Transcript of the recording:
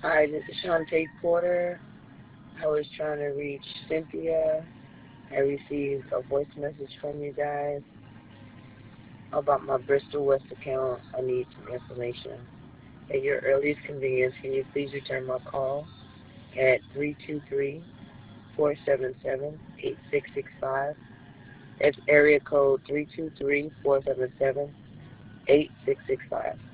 Hi, this is Shantae Porter. I was trying to reach Cynthia. I received a voice message from you guys about my Bristol West account. I need some information. At your earliest convenience, can you please return my call at 323-477-8665? That's area code 323-477-8665.